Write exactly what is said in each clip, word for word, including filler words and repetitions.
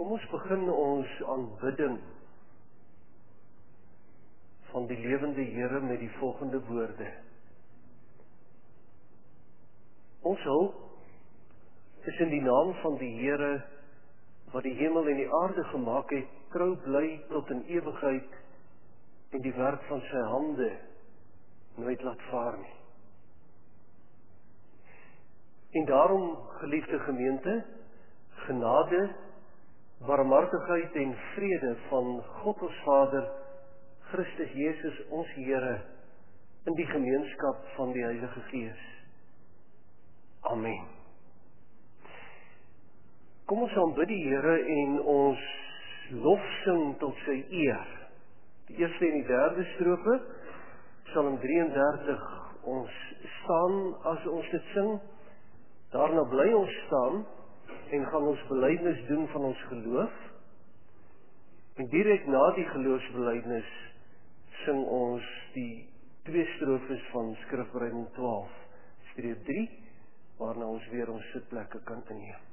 Kom ons begin ons aanbidding van die lewende Here met die volgende woorde. Ons hulp is in die naam van die Here, wat die hemel en die aarde gemaak het, trou bly tot in ewigheid, en die werk van sy hande nooit laat vaar nie. En daarom, geliefde gemeente, genade, barmhartigheid en vrede van God ons Vader, Christus Jesus ons Here, in die gemeenskap van die Heilige Gees. Amen. Kom ons aanbid die Here en ons lofsing tot sy eer. Die eerste en die derde strofe, Psalm drieëndertig, ons staan as ons dit sing, daarna bly ons staan en gaan ons belydenis doen van ons geloof. En direk na die geloofsbelydenis sing ons die twee strofes van Skrifbereiding twaalf, streep drie, waarna ons weer ons sitplekke kan inneem.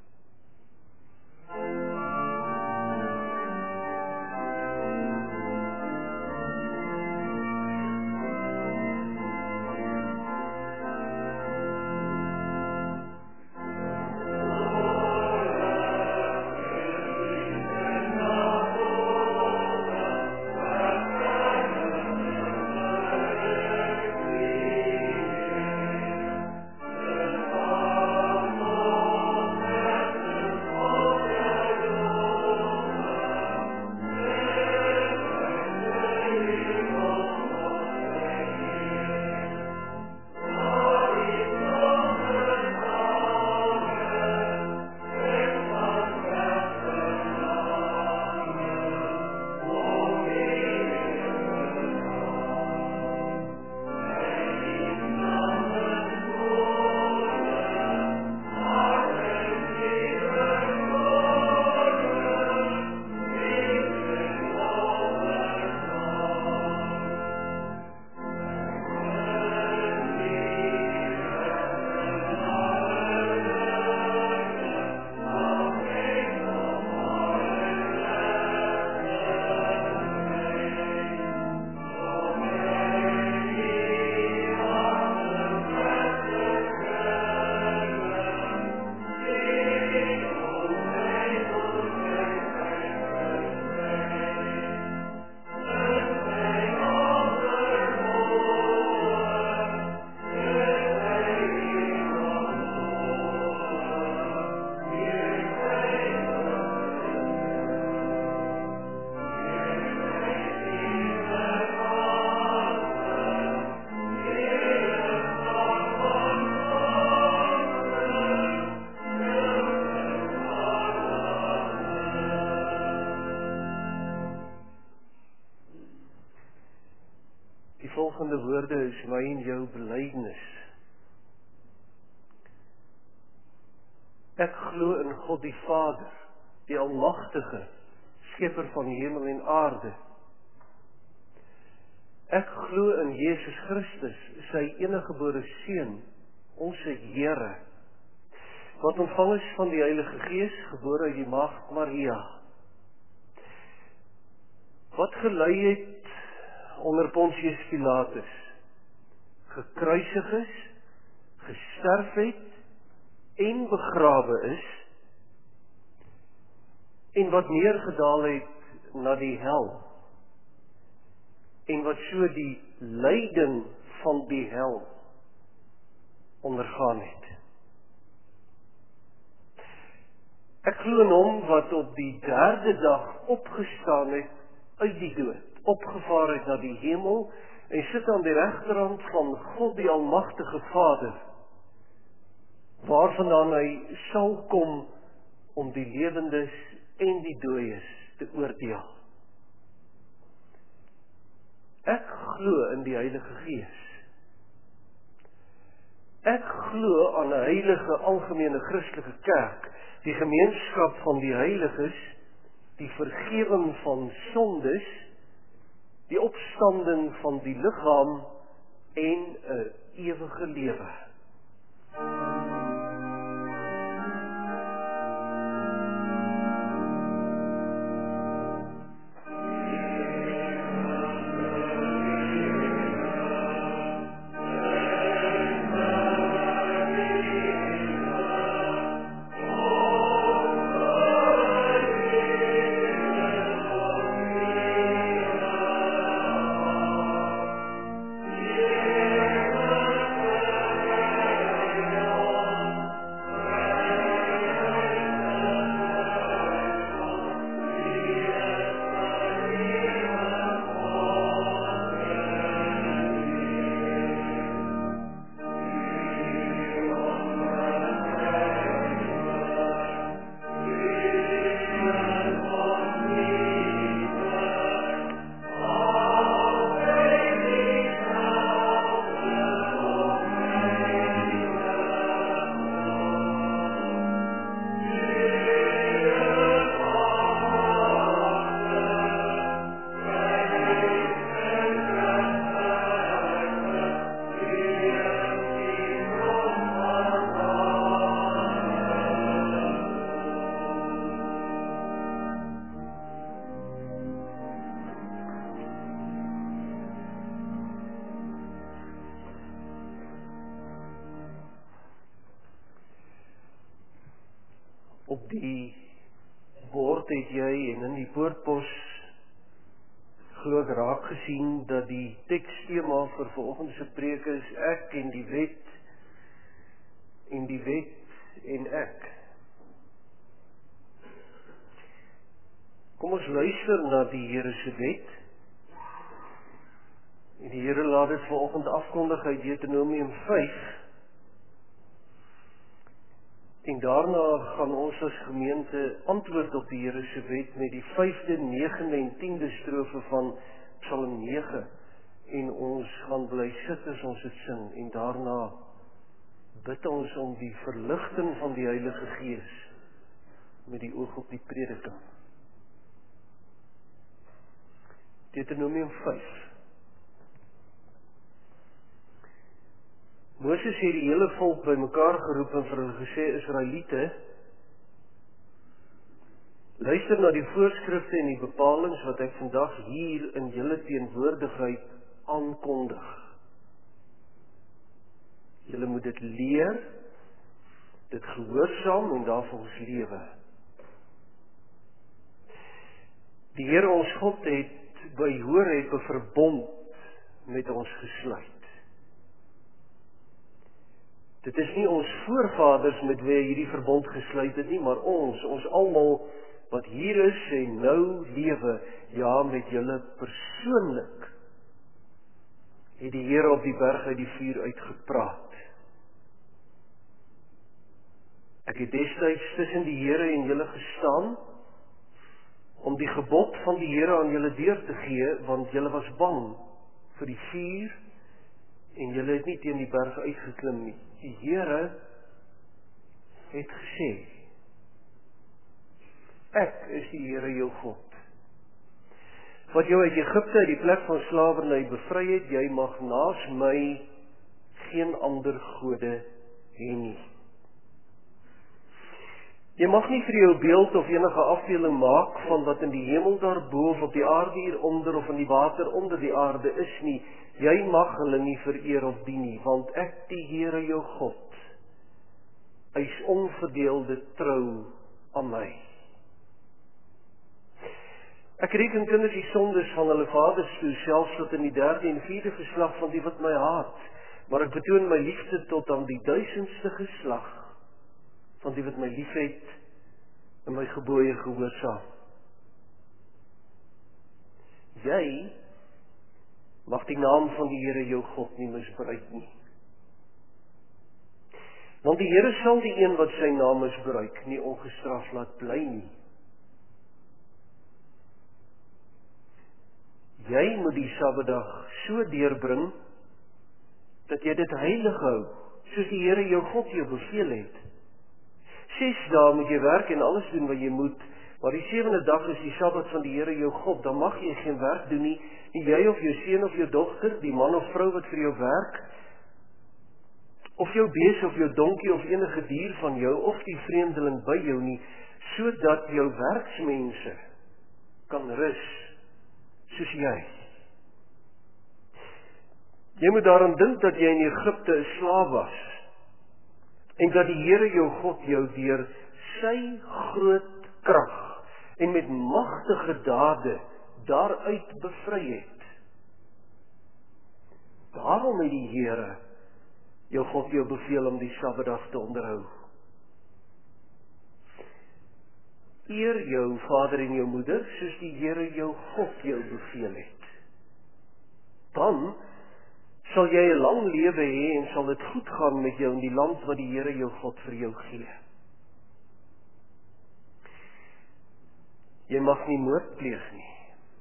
Die volgende woorde is my en jou belydenis. Ek glo in God die Vader, die Almagtige, Skepper van hemel en aarde. Ek glo in Jesus Christus, sy eniggebore Seun, ons Here, wat ontvang is van die Heilige Gees, gebore uit die Maagd Maria, wat gelei het onder Pontius Pilatus, gekruisig is, gesterf het en begrawe is, en wat neergedaal het na die hel, en wat so die lyding van die hel ondergaan het. Ek glo in hom wat op die derde dag opgestaan het uit die dood, opgevaar het na die hemel en sit aan die regterhand van God die Almagtige Vader, waarvandaan hy sal kom om die lewendes en die dooies te oordeel. Ek glo in die Heilige Gees. Ek glo aan 'n heilige algemene Christelike kerk, die gemeenskap van die heiliges, die vergifnis van sondes, die opstanding van die liggaam en 'n ewige lewe. Op die bord het jy en in die poortpos glo ek raak gesien dat die tekstema vir vanoggend se preek is ek en die wet en die wet en ek. Kom ons luister na die Here se wet. En die Here laat dit vanoggend afkondig uit Deuteronomium vyf. En daarna gaan ons as gemeente antwoord op die Here se wet met die vyfde, negende en tiende strofe van Psalm nege. En ons gaan bly sit as ons dit sing. En daarna bid ons om die verligting van die Heilige Gees met die oog op die prediking. Deuteronomium vyf. Moses het die hele volk bymekaar geroep en vir hulle gesê, Israeliete, luister na die voorskrifte en die bepalings wat ek vandag hier in julle teenwoordigheid aankondig. Julle moet dit leer, dit gehoorsaam en daarvolgens lewe. Die Here ons God het by Horeb 'n verbond met ons gesluit. Dit is nie ons voorvaders met wie hierdie verbond gesluit het nie, maar ons, ons almal wat hier is en nou lewe, ja met julle persoonlik, het die Here op die berg uit die vuur uitgepraat. Ek het destyds tussen die Here en julle gestaan, om die gebod van die Here aan julle deur te gee, want julle was bang vir die vuur, en julle het nie teen die berg uitgeklim nie. Die Here het gesê, ek is die Here jou God, wat jou uit Egipte uit die plek van slawerny bevry het, jy mag naas my geen ander gode hê nie. Jy mag nie vir jou beeld of enige afbeelding maak van wat in die hemel daarbo of op die aarde hieronder of in die water onder die aarde is nie. Jy mag hulle nie vereer of dien nie, want ek die Here jou God, eis onverdeelde trou aan my. Ek reken kinders die sondes van hulle vaders toe, selfs tot in die derde en vierde geslag van die wat my haat, maar ek betoon my liefde tot aan die duisendste geslag van die wat my liefhet en my gebooie gehoorsaam. Jy mag die naam van die Here jou God nie misbruik nie. Want die Here sal die een wat sy naam misbruik nie ongestraf laat bly nie. Jy moet die Sabbatdag so deurbring dat jy dit heilig hou, soos die Here jou God jou beveel het. Ses dae moet jy werk en alles doen wat jy moet, maar die sewende dag is die Sabbat van die Here jou God, dan mag jy geen werk doen nie, nie jy of jou seun of jou dogter, die man of vrou wat vir jou werk, of jou bees of jou donkie of enige dier van jou, of die vreemdeling by jou nie, sodat jou werksmense kan rus, soos jy. Jy moet daaraan dink dat jy in Egipte 'n slaaf was, en dat die Here jou God jou deur sy groot krag en met magtige dade daaruit bevry het. Daarom het die Here jou God jou beveel om die Sabbatdag te onderhou. Eer jou vader en jou moeder, soos die Here jou God jou beveel het. Dan sal jy 'n lang lewe hê en sal dit goed gaan met jou in die land wat die Here jou God vir jou gee. Jy mag nie moord pleeg nie.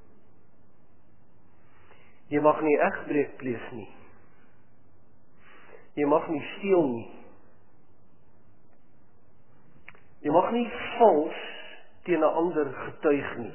Jy mag nie egbreek pleeg nie. Jy mag nie steel nie. Jy mag nie vals teen 'n ander getuig nie.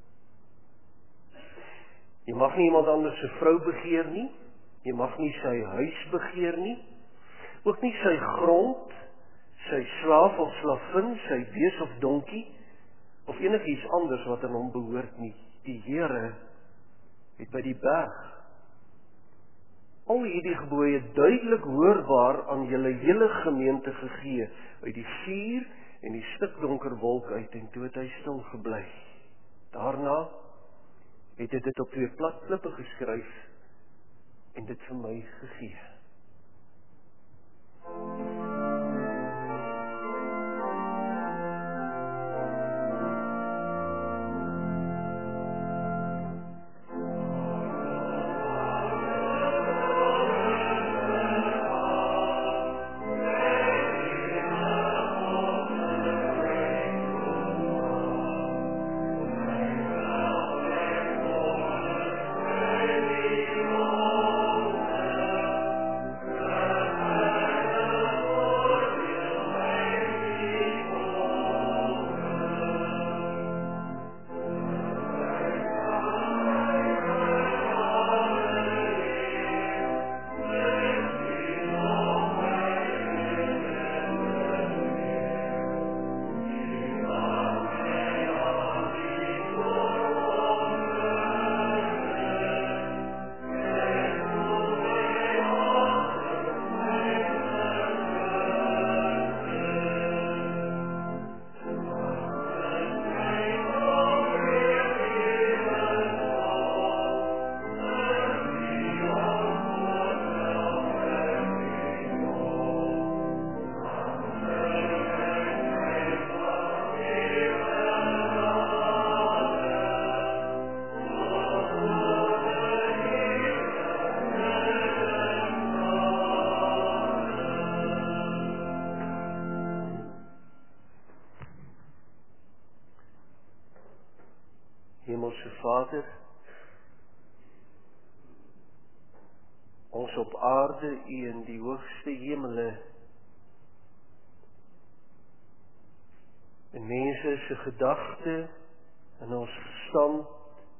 Jy mag nie iemand anders se vrou begeer nie. Jy mag nie sy huis begeer nie. Ook nie sy grond, sy slaaf of slavin, sy bees of donkie, of enigiets anders wat aan hom behoort nie. Die Here het by die berg al hierdie gebooie duidelik hoorbaar aan julle hele gemeente gegee, uit die vuur en die stikdonker wolk uit en toe het hy stil gebly. Daarna het hy dit op twee plat klippe geskryf en dit vir my gegee. Hemelse Vader, ons op aarde, U in die hoogste hemele, en mense se gedagte en ons verstand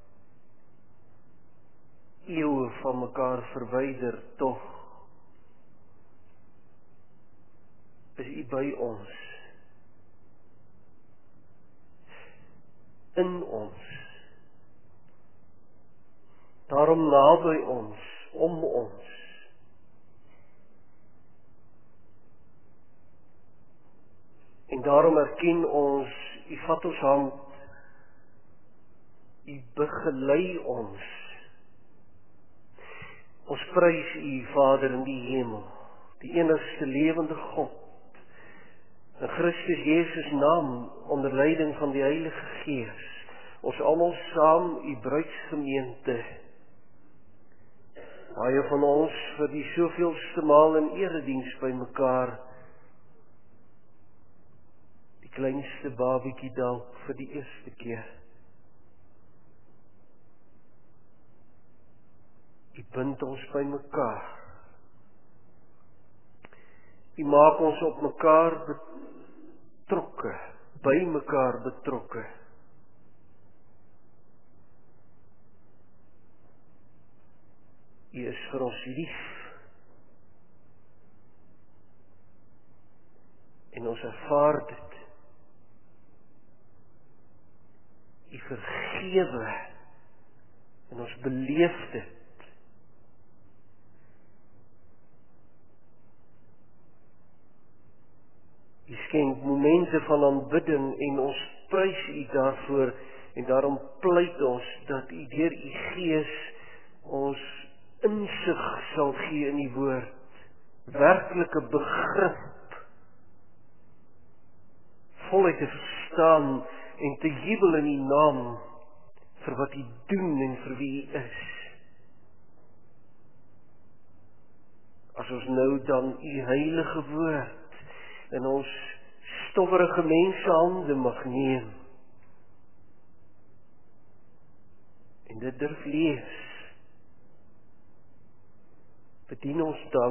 eeue van mekaar verwyder, tog is U by ons, in ons, daarom naby ons, om ons. En daarom erken ons, U vat ons hand, U begelei ons. Ons prys U, Vader in die hemel, die enigste lewende God, in Christus Jesus naam, onder leiding van die Heilige Gees, ons almal saam U bruidsgemeente, baie van ons vir die soveelste maal in erediens by mekaar, die kleinste babietjie dalk vir die eerste keer. U bind ons by mekaar. U maak ons op mekaar betrokke, by mekaar betrokke. U is vir ons lief. En ons ervaar dit. U vergewe. En ons beleef dit. U skenk momente van aanbidding en ons prys U daarvoor en daarom pleit ons dat U deur U Gees ons insig sal gee in die woord, werklike begrip, voluit te verstaan en te jubel in die naam vir wat U doen en vir wie U is. As ons nou dan U heilige woord in ons stowwerige mense hande mag neem en dit durf lees, bedien ons dan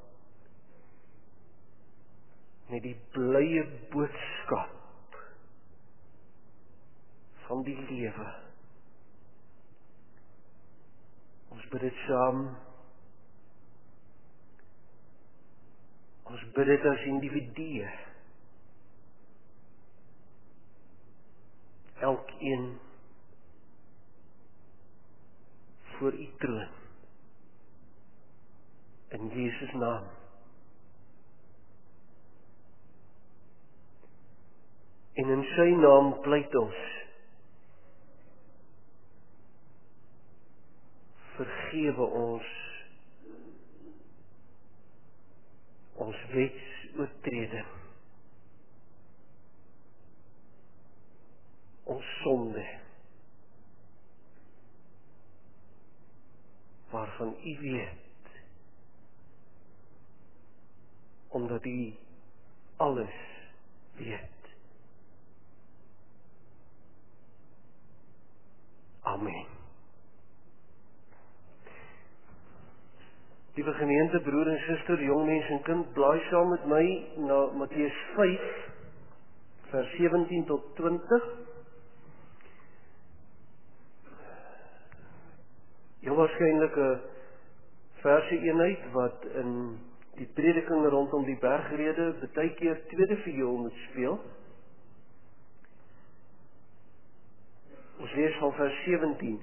met die blye boodskap van die lewe. Ons bid dit saam. Ons bid dit as individue. Elkeen voor U troon. In Jesus naam. En En in sy naam pleit ons. Vergewe ons ons wetsoortreding, ons sonde, waarvan U weet, omdat U alles weet. Amen. Liewe gemeente, broer en suster, jong mens en kind, blaai saam met my na Matteus vyf, vers sewentien tot twintig. Heel waarskynlik 'n verse-eenheid wat in die prediking rondom die bergrede baie keer tweede viool moet speel. Ons lees van vers sewentien.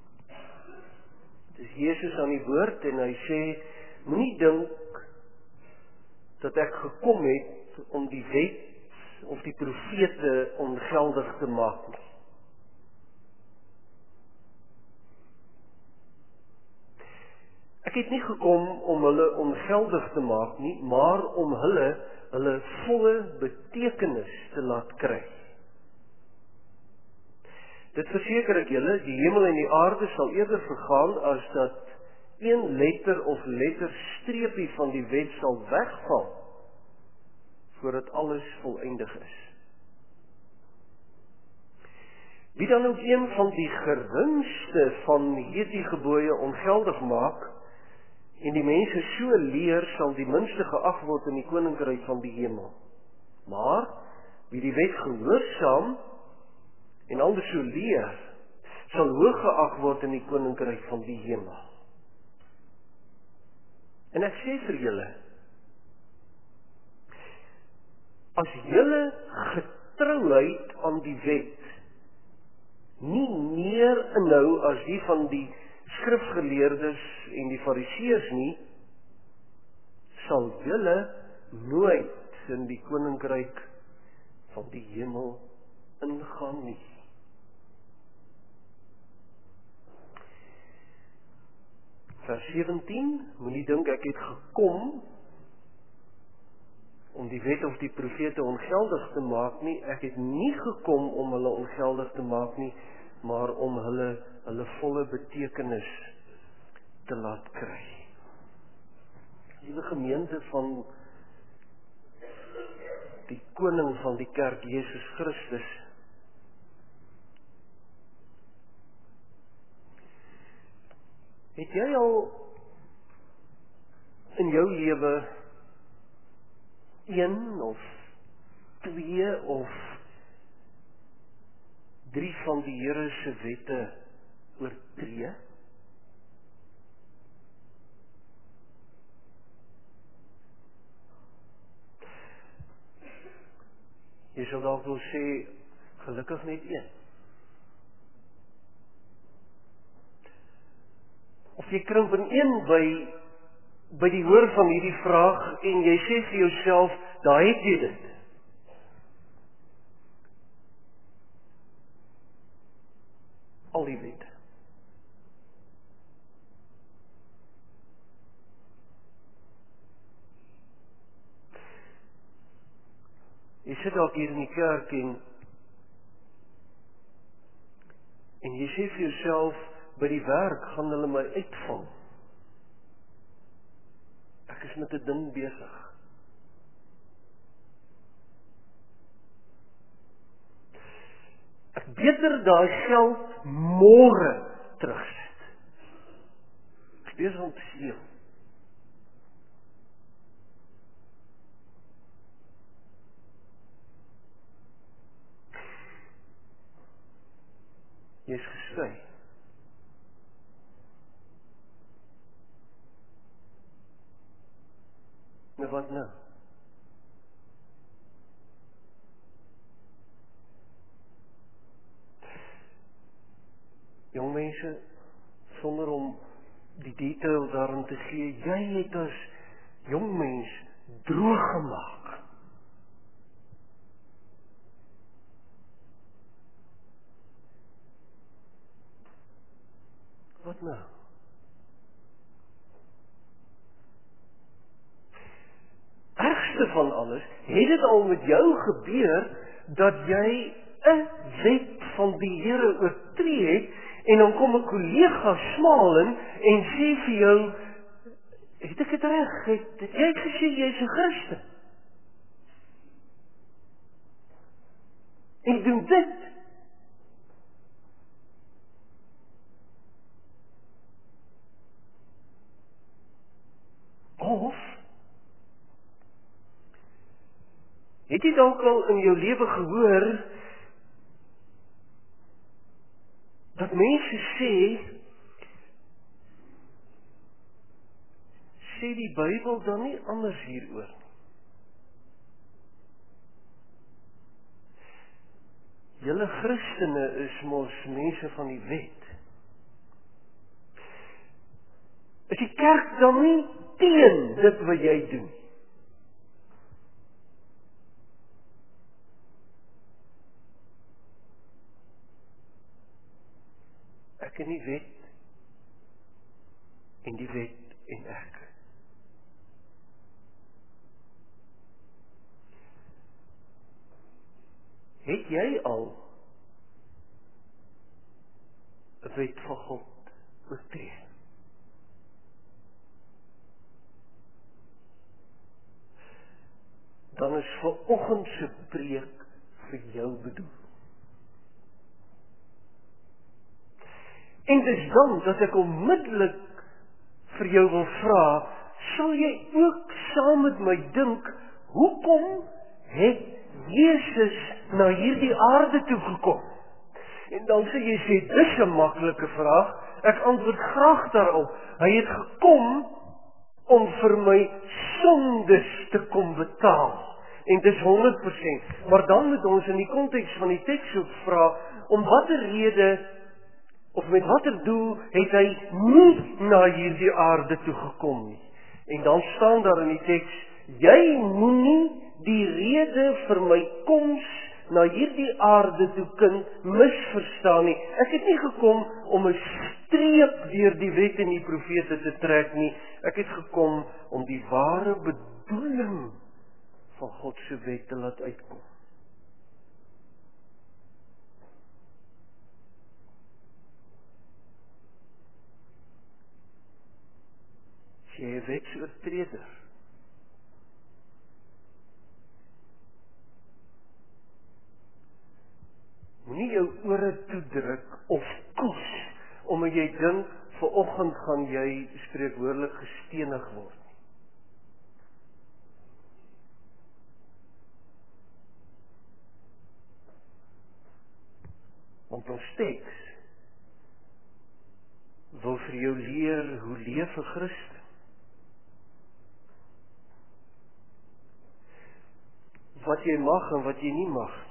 Dis Jesus aan die woord en hy sê, moenie dink dat ek gekom het om die wet of die profete ongeldig te maak nie. Ek het nie gekom om hulle ongeldig te maak nie, maar om hulle hulle volle betekenis te laat kry. Dit verseker ek julle, die hemel en die aarde sal eerder vergaan as dat een letter of letterstreepie van die wet sal wegval, voordat alles volëindig is. Wie dan ook een van die geringste van hierdie gebooie ongeldig maak, en die mense so leer, sal die minste geag word in die koninkryk van die hemel. Maar, wie die wet gehoorsaam, en anders so leer, sal hoog geag word in die koninkryk van die hemel. En ek sê vir julle, as julle getrouheid aan die wet nie meer inhou as die van die skrifgeleerdes en die fariseërs nie, sal julle nooit in die koninkryk van die hemel ingaan nie. Vers sewentien, moenie dink ek het gekom om die wet of die profete ongeldig te maak nie, ek het nie gekom om hulle ongeldig te maak nie, maar om hulle hulle volle betekenis te laat kry. Die gemeente van die koning van die kerk, Jesus Christus, het jy al in jou lewe een of twee of drie van die Here se wette oortree? Jy sal dalk wil sê, gelukkig net een. Of jy krimp in een by, by die hoor van hierdie vraag en jy sê vir jouself, daar het jy dit. Al die wette. Jy sit dalk hier in die kerk en en jy sê vir jouself, by die werk gaan hulle my uitvang. Ek is met 'n ding besig. Ek beter daai geld môre terugsit. Ek is besig om te steel. Jy is geskei. Maar wat nou? Jong mense, sonder om die detail daarin te gee, jy het as jong mens droog gemaak. wat nou? Ergste van alles, het dit al met jou gebeur, dat jy 'n wet van die Here oortree het, en dan kom 'n kollega smaal in, en sê vir jou, het ek het reg, het, het jy gesê jy is 'n Christen? En doen dit. Of, het jy dalk al in jou lewe gehoor, dat mense sê, sê die Bybel dan nie anders hieroor nie? Julle Christene is mos mense van die wet. Is die kerk dan nie teen dit wat jy doen? Ek en die wet, en die wet en ek. Het jy al 'n wet van God oortree? Dan is vanoggend se preek vir jou bedoel. En dis dan dat ek onmiddellik vir jou wil vra, sal jy ook saam met my dink, hoekom het Jesus na hierdie aarde toe gekom? En dan sê jy sê, dis 'n maklike vraag, ek antwoord graag daarop. Hy het gekom om vir my sondes te kom betaal. En dis honderd persent. Maar dan moet ons in die konteks van die teks ook vra, om watter rede, of met watter doel, het hy nie na hierdie aarde toe gekom nie. En dan staan daar in die teks, jy moenie die rede vir my koms na hierdie aarde toe kind misverstaan nie. Ek het nie gekom om 'n streep deur die wet en die profete te trek nie. Ek het gekom om die ware bedoeling van God se wet te laat uitkom. As jy 'n wetsoortreder, moenie jou ore toedruk of koes, omdat jy dink, vanoggend gaan jy spreekwoordelik gestenig word. Want ons teks wil vir jou leer hoe leef 'n Christen. Wat jy mag en wat jy nie mag nie.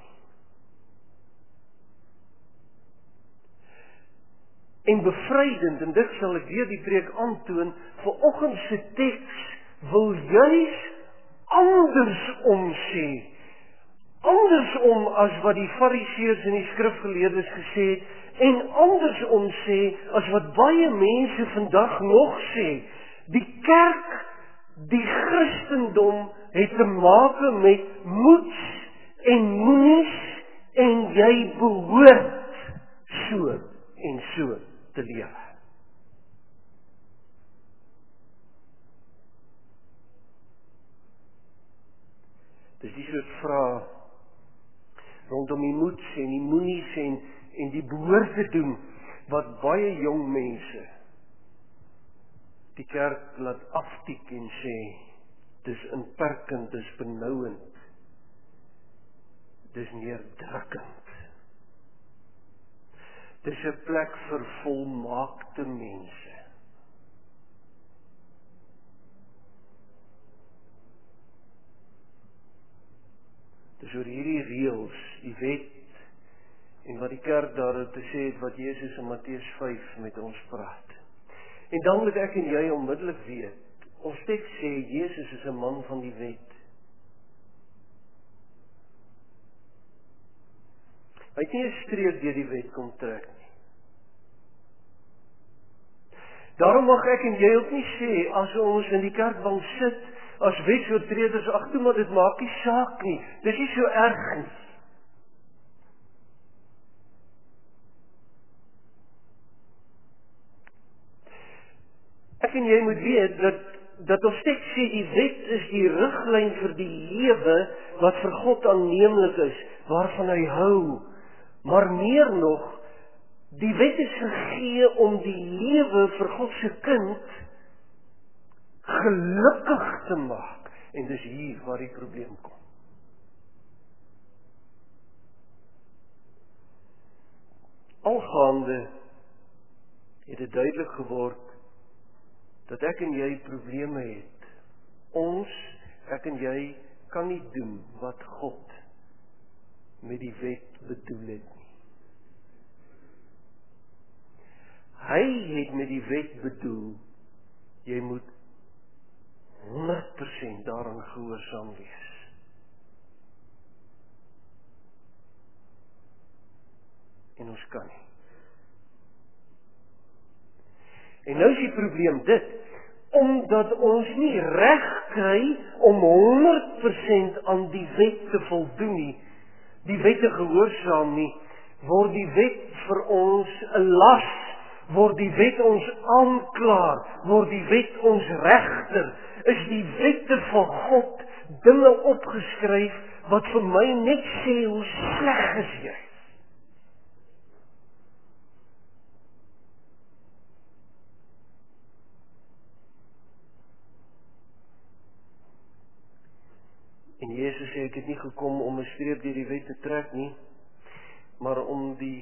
En bevrydend, en dit sal ek weer die preek aantoon, vanoggend se teks wil juis andersom sê. Andersom as wat die Fariseërs en die skrifgeleerdes gesê het, en andersom sê as wat baie mense vandag nog sê. Die kerk, die Christendom het te maak met moets en moenies, en jy behoort so en so te lewe. Dis die soort vrae rondom die moets en die moenies en, en die behoort te doen, wat baie jong mense die kerk laat aftik en sê, dis inperkend, dis benouend, dis neerdrukkend. Dis 'n plek vir volmaakte mense. Dis oor hierdie reëls, die wet, en wat die kerk daaroor te sê het, wat Jesus in Matteus vyf met ons praat. En dan moet ek en jy onmiddellik weet, ons teks sê, Jesus is 'n man van die wet. Hy het nie 'n streep deur die wet kom trek nie. Daarom mag ek en jy ook nie sê, as ons in die kerkbank sit, as wetsoortreders, ag toe maar dit maak nie saak nie, dis nie so erg nie. Ek en jy moet weet, dat, dat ons teks sê, die wet is die riglyn vir die lewe, wat vir God aanneemlik is, waarvan hy hou. Maar meer nog, die wet is gegee om die lewe vir God se kind gelukkig te maak. En dis hier waar die probleem kom. Algaande het dit duidelik geword dat ek en jy probleme het. Ons, ek en jy, kan nie doen wat God met die wet bedoel het nie. Hy het met die wet bedoel, jy moet honderd persent daaraan gehoorsaam wees. En ons kan nie. En nou is die probleem dit, omdat ons nie reg kry om honderd persent aan die wet te voldoen nie, die wet te gehoorsaam nie, word die wet vir ons 'n las, word die wet ons aanklaer, word die wet ons regter, is die wette van God dinge opgeskryf wat vir my net sê hoe sleg is jy. En Jezus sê, ek het nie gekom om 'n streep deur die wet te trek nie, maar om die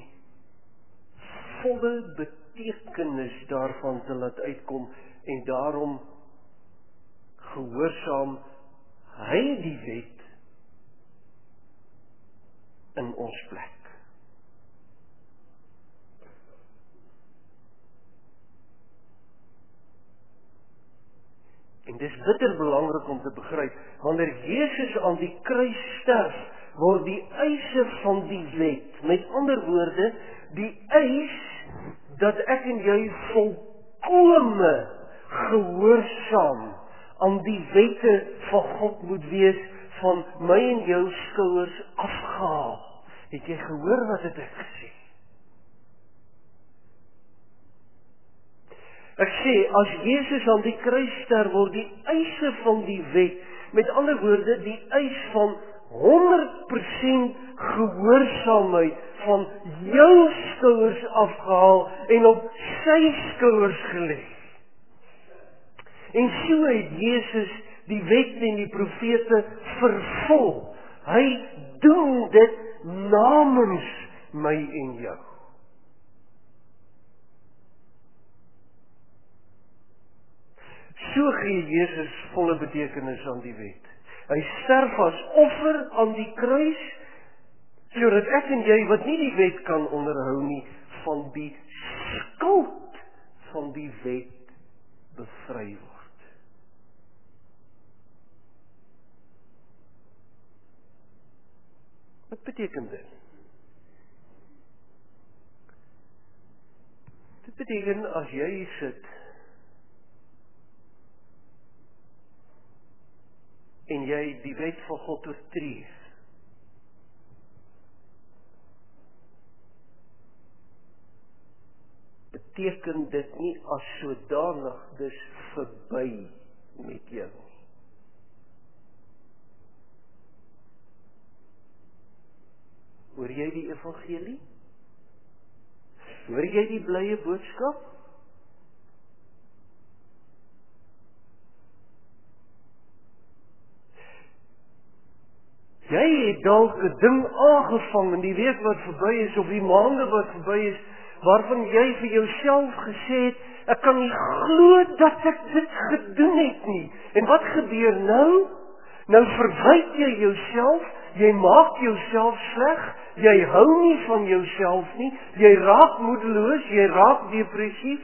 volle betekenis daarvan te laat uitkom, en daarom gehoorsaam hy die wet in ons plek. En dis bitter belangrik om te begryp, wanneer Jezus aan die kruis sterf, word die eise van die wet, met ander woorde, die eis dat ek en jy volkome gehoorsaam aan die wette van God moet wees, van my en jou skouers afgehaal. Het jy gehoor wat het ek gesê? Ek sê, as Jezus aan die kruis sterf, word die eise van die wet, met ander woorde, die eis van honderd persent gehoorsaamheid van jou skouers afgehaal en op sy skouers gelê. En so het Jezus die wet en die profete vervul. Hy doen dit namens my en jou. So gee Jezus volle betekenis aan die wet. Hy sterf as offer aan die kruis, sodat ek en jy, wat nie die wet kan onderhou nie, van die skuld van die wet bevry word. Wat beteken dit? Dit beteken, as jy hier sit, en jy die wet van God oortree, beteken dit nie as sodanig dis verby met jou nie. Hoor jy die evangelie? Hoor jy die blye boodskap? Jy het dalk 'n ding aangevang in die week wat verby is, of die maande wat verby is, waarvan jy vir jouself gesê het, ek kan nie glo dat ek dit gedoen het nie. En wat gebeur nou? Nou verwyt jy jouself, jy maak jouself sleg, jy hou nie van jouself nie, jy raak moedeloos, jy raak depressief.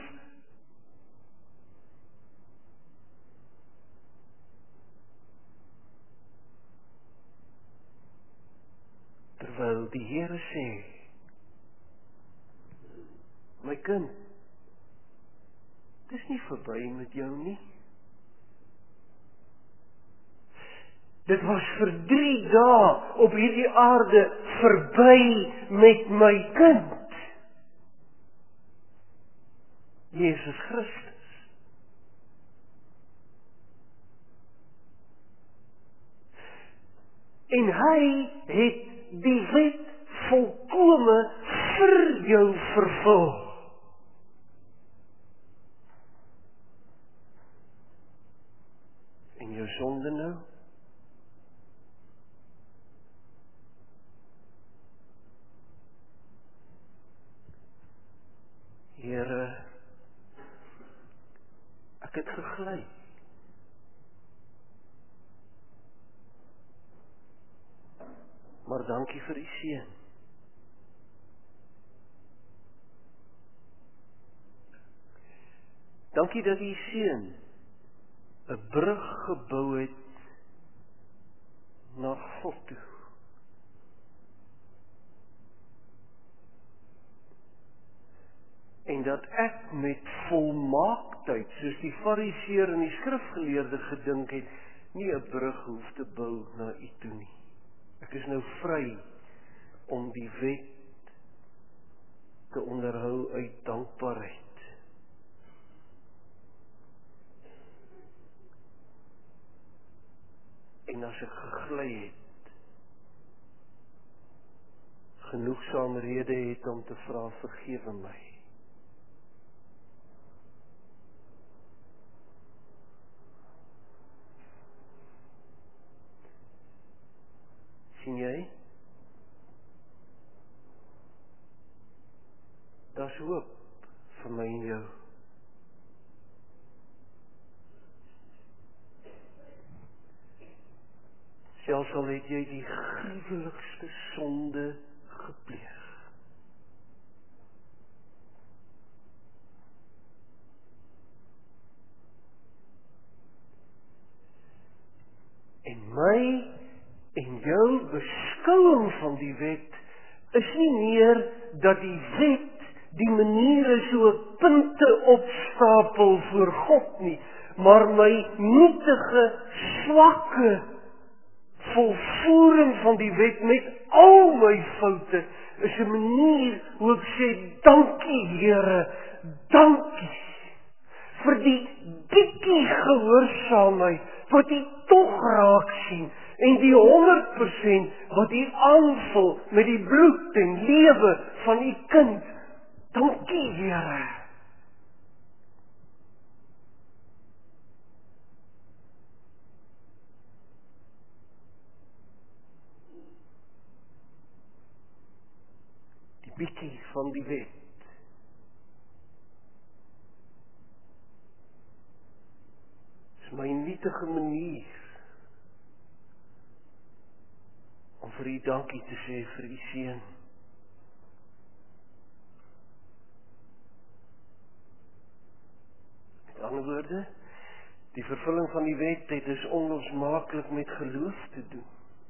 Terwyl die Here sê, my kind, Dis nie verby met jou nie. Dit was vir drie dae op hierdie aarde verby met my kind. Jesus Christus. En hy het die wet volkome vir jou vervul. En jou sonde nou? Here, ek het gegly. Maar dankie vir die seën. Dankie dat die seën 'n brug gebou het na God toe. En dat ek met volmaaktheid, soos die fariseer en die skrifgeleerde gedink het, nie 'n brug hoef te bou na U toe nie. Ek is nou vry om die wet te onderhou uit dankbaarheid. En as ek gegly het, genoegsaam rede het om te vra, vergewe my. Sien jy? Daar's hoop vir my en jou. Selfs al het jy die gruwelikste sonde gepleeg. En my en jou beskouing van die wet is nie meer dat die wet die maniere so punte opstapel voor God nie, maar my nietige, swakke volvoering van die wet met al my foute is 'n manier hoe ek sê, dankie Here, dankie vir die bietjie gehoorsaamheid wat U tog raak sien en die honderd persent wat U aanvul met die bloed en lewe van U kind. Dankie Here. Die bietjie van die wet is my nietige manier om vir U dankie te sê vir U seun. Met ander woorde, die vervulling van die wet het dus onlosmaaklik met geloof te doen.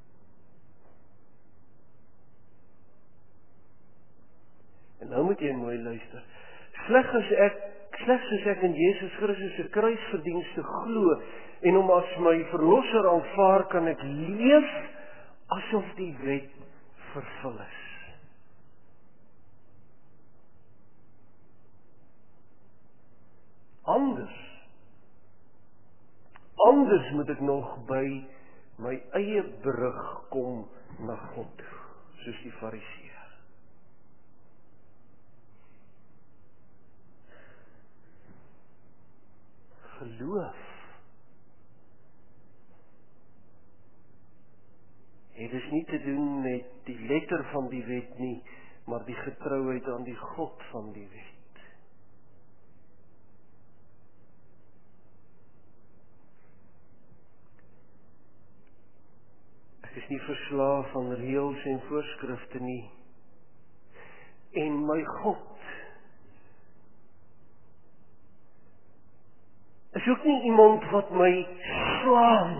En nou moet jy mooi luister. Slegs as ek, slegs as ek in Jesus Christus se kruisverdienste glo en hom as my verlosser aanvaar, kan ek leef asof die wet vervul is. Anders, anders moet ek nog by my eie brug kom na God toe, soos die fariseer. Geloof het dus nie te doen met die letter van die wet nie, maar die getrouheid aan die God van die wet. Ek is nie verslaaf aan reëls en voorskrifte nie. En my God is ook nie iemand wat my slaan.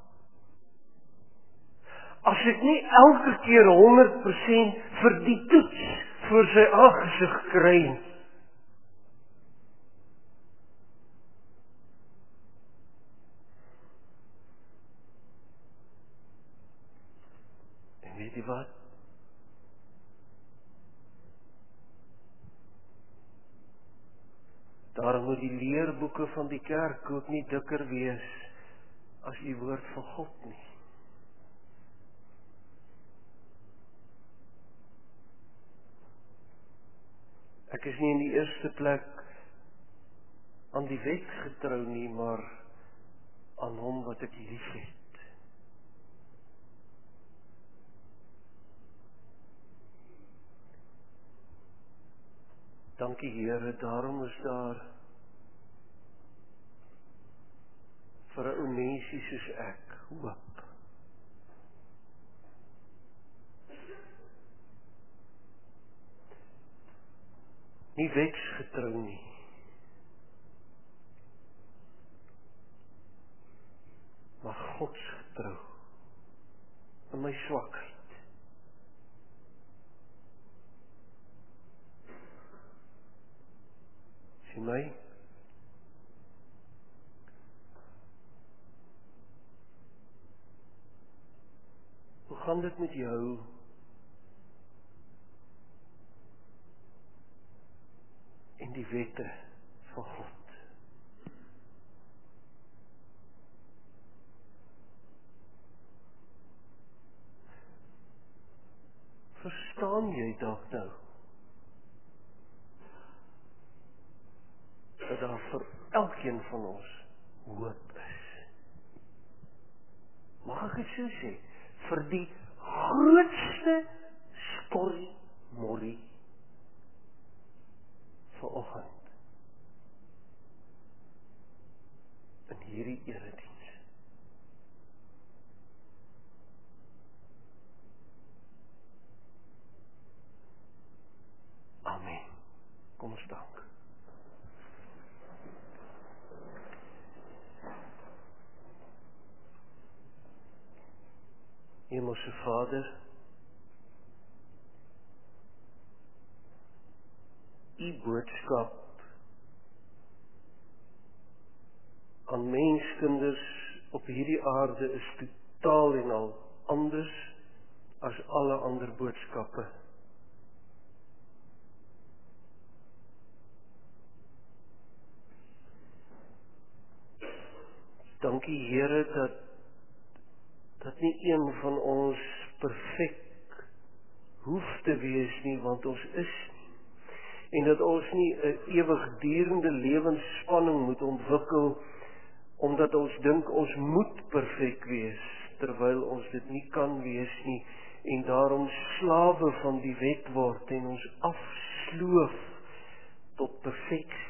As ek nie elke keer honderd persent vir die toets voor sy aangesig kry. jy wat? Daarom moet die leerboeke van die kerk ook nie dikker wees as die woord van God nie. Ek is nie in die eerste plek aan die wet getrou nie, maar aan hom wat ek liefhet. Dankie Here, daarom is daar vir 'n ou mensie soos ek hoop. Nie wetsgetrou nie. Maar godsgetrou. In my swakheid. Sien my? Hoe gaan dit met jou? En die wette van God. Verstaan jy dalk nou dat daar vir elkeen van ons hoop is? Mag ek het so sê, vir die grootste skorrie morrie vanoggend in hierdie erediens. Amen. Kom ons dank. Hemelse Vader, U boodskap aan menskinders op hierdie aarde is totaal en al anders as alle ander boodskappe. Dankie Here dat dat nie een van ons perfek hoef te wees nie, want ons is nie. En dat ons nie 'n ewigdurende lewensspanning moet ontwikkel, omdat ons dink ons moet perfek wees, terwyl ons dit nie kan wees nie, en daarom slawe van die wet word en ons afsloof tot perfeksie.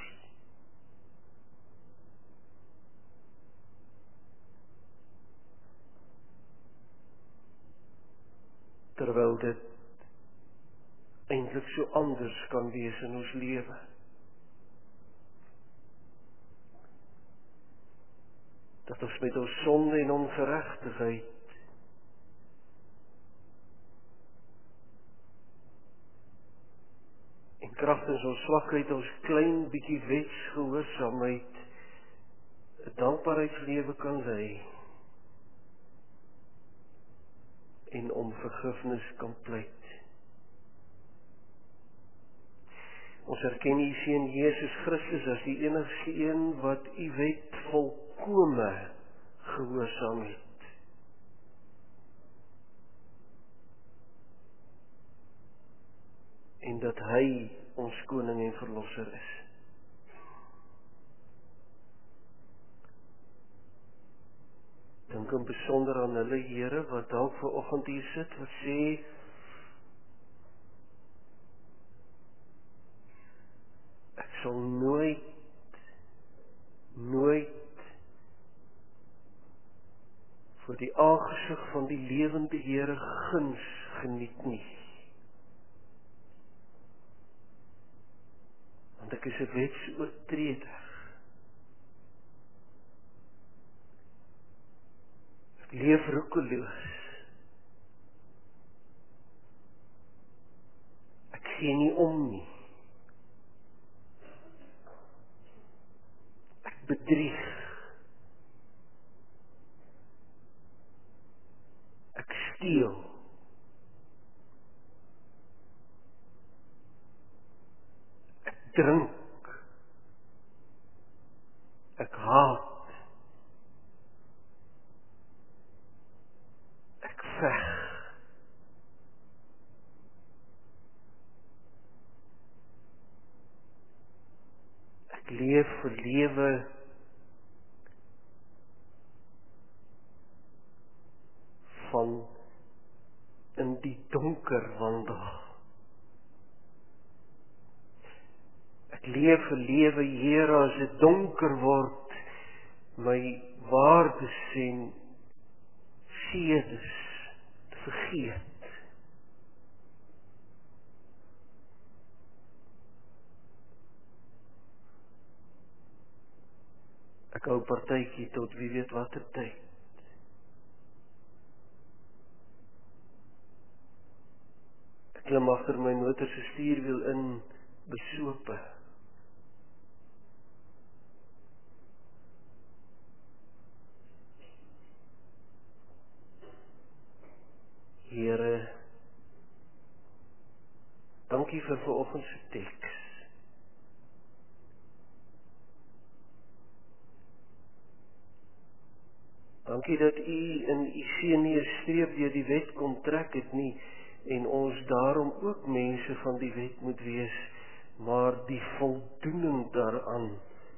Terwyl dit eintlik so anders kan wees in ons lewe. Dat ons met ons sonde en ongeregtigheid en kragtens ons swakheid, ons klein bietjie wetsgehoorsaamheid 'n dankbaarheidslewe kan lei en om vergifnis kan pleit. Ons erken U Seun Jesus Christus as die enigste een wat U wet volkome gehoorsaam het. En dat Hy ons koning en verlosser is. Dink in besonder aan hulle Here wat dalk vanoggend hier sit wat sê ek sal nooit nooit voor die aangesig van die lewende Here guns geniet nie. Want ek is 'n wetsoortreder. Ek leef roekeloos. Ek gee nie om nie. Ek bedrieg. Ek steel. drink. Ek haat. Ek veg. Ek leef vir lewe van in die donker wandel. Ek leef vir lewe, Here, as dit donker word, my waardes en sedes te vergeet. Ek hou partytjie tot wie weet watter tyd. Ek klim agter my motor se stuurwiel in, besope. Here, dankie vir vanoggend se teks. Dankie dat U in U seun nie 'n streep deur die wet kom trek het nie, en ons daarom ook mense van die wet moet wees, maar die voldoening daaraan,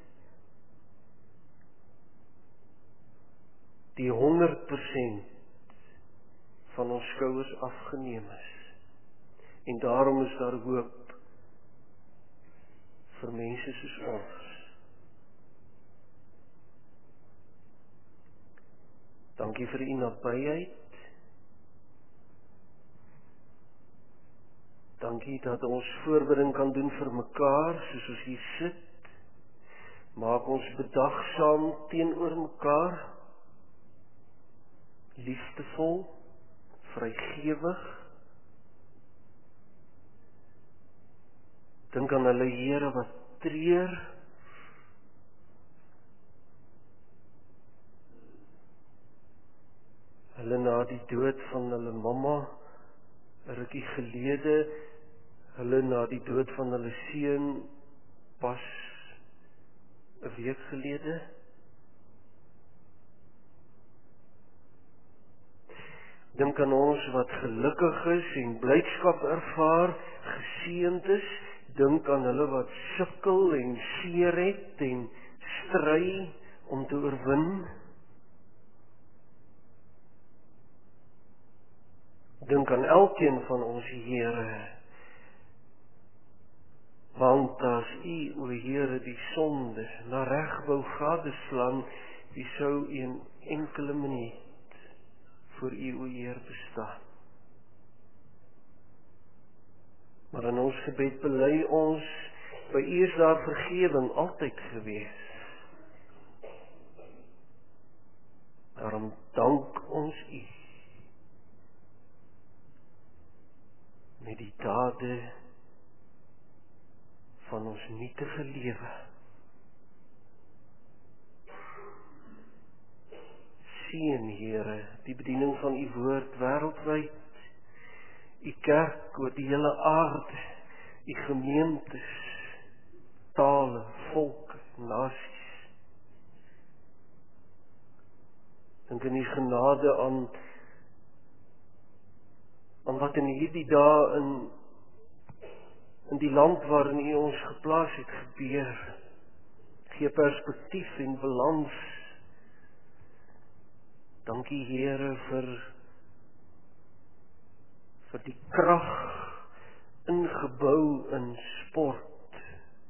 die honderd persent van ons skouers afgeneem is. En daarom is daar hoop vir mense soos ons. Dankie vir U nabyheid. Dankie dat ons voorbereiding kan doen vir mekaar, soos ons hier sit. Maak ons bedagsaam teenoor mekaar, liefdevol, vrygewig. Dink aan hulle, Here, wat treur. Hulle na die dood van hulle mamma, 'n rukkie gelede, hulle na die dood van hulle seun, pas 'n week gelede. Dink aan ons wat gelukkig is en blydskap ervaar, geseënd is. Dink aan hulle wat sukkel en seer het en stry om te oorwin. Dink aan elkeen van ons, Here, want as U, o Here, die sonde na reg wou gadeslaan, wie sou een enkele minuut voor U, o Heer, bestaan. Maar in ons gebed bely ons, by U is daar vergewing altyd gewees. Daarom dank ons U met die dade van ons nietige lewe. Seën, Here, die bediening van U woord wêreldwyd, U kerk oor die hele aarde, U gemeentes, tale, volke, nasies. Dink in U genade aan aan wat in hierdie dae in in die land waarin U ons geplaas het gebeur. Gee perspektief en balans. Dankie, Here, vir vir die krag ingebou in sport.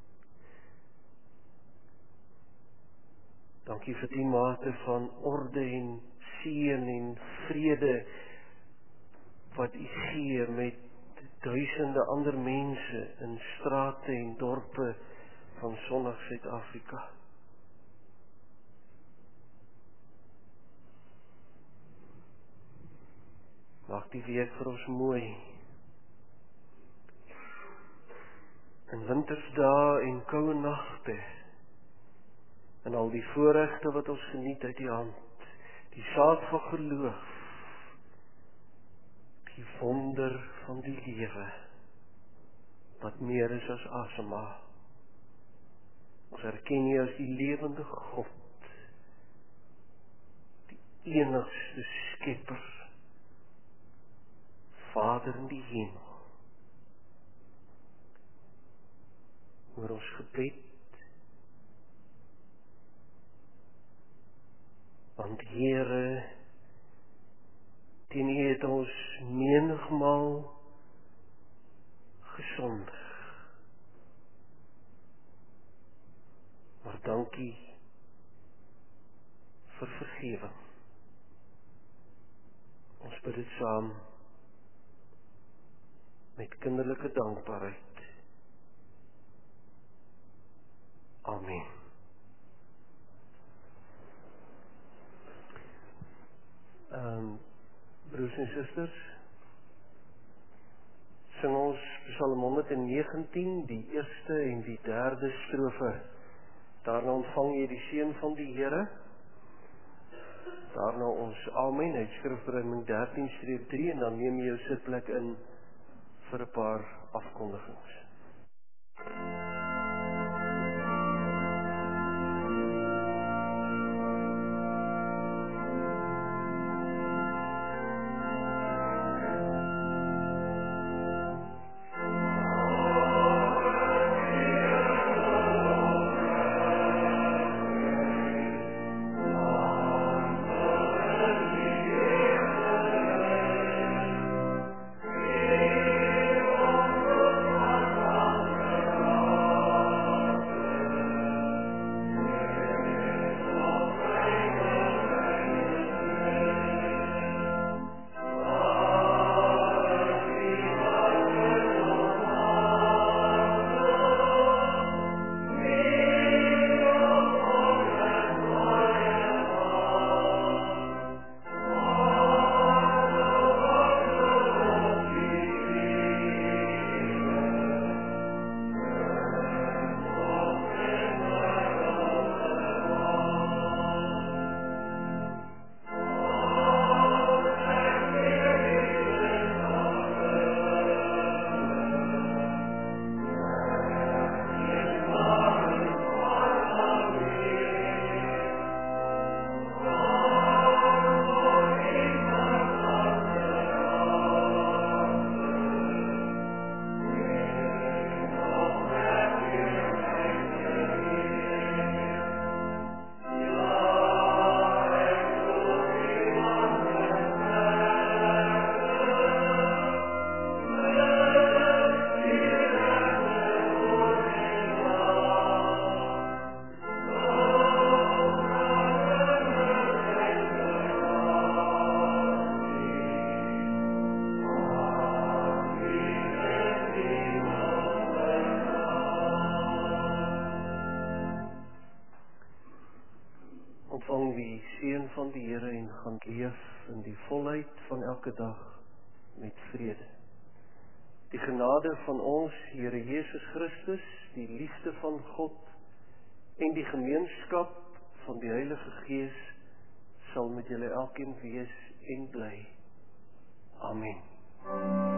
Dankie vir die mate van orde en seën en vrede wat U gee met duisende ander mense in strate en dorpe van sonnig Suid-Afrika. Maak die week vir ons mooi. In wintersdae en koue nagte, en al die voorregte wat ons geniet uit die hand, die saad van geloof, die wonder van die lewe, wat meer is as asemhaal. Ons erken U as die lewende God, die enigste Skepper, Vader in die hemel. Hoor ons gebed, want Here, teen U het ons menigmaal gesondig. Maar dankie vir vergewing. Ons bid dit saam met kinderlike dankbaarheid. Amen. Um, broers en susters, sing ons Psalm honderdnegentien, die eerste en die derde strofe. Daarna ontvang jy die seën van die Here. Daarna ons Amen uit Skrifberinge dertien streep drie, en dan neem jy jou sitplek in vir 'n paar afkondigings. Ontvang die seën van die Here en gaan leef in die volheid van elke dag met vrede. Die genade van ons Here Jesus Christus, die liefde van God en die gemeenskap van die Heilige Gees sal met julle elkeen wees en bly. Amen.